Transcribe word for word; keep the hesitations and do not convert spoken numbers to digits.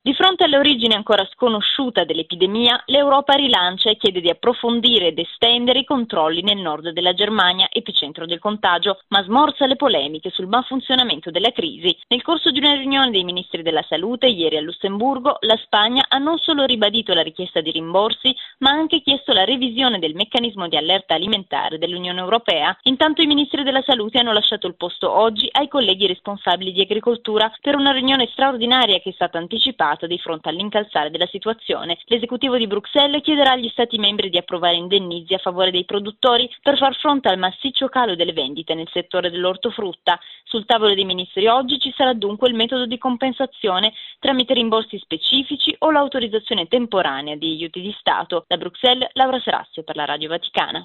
Di fronte alle origini ancora sconosciute dell'epidemia, l'Europa rilancia e chiede di approfondire ed estendere i controlli nel nord della Germania, epicentro del contagio, ma smorza le polemiche sul malfunzionamento della crisi. Nel corso di una riunione dei ministri della salute ieri a Lussemburgo, la Spagna ha non solo ribadito la richiesta di rimborsi, ma ha anche chiesto la revisione del meccanismo di allerta alimentare dell'Unione Europea. Intanto i ministri della salute hanno lasciato il posto oggi ai colleghi responsabili di agricoltura per una riunione straordinaria che è stata anticipata di fronte all'incalzare della situazione. L'esecutivo di Bruxelles chiederà agli Stati membri di approvare indennizi a favore dei produttori per far fronte al massiccio calo delle vendite nel settore dell'ortofrutta. Sul tavolo dei ministri oggi ci sarà dunque il metodo di compensazione tramite rimborsi specifici o l'autorizzazione temporanea di aiuti di Stato. Da Bruxelles, Laura Serassio per la Radio Vaticana.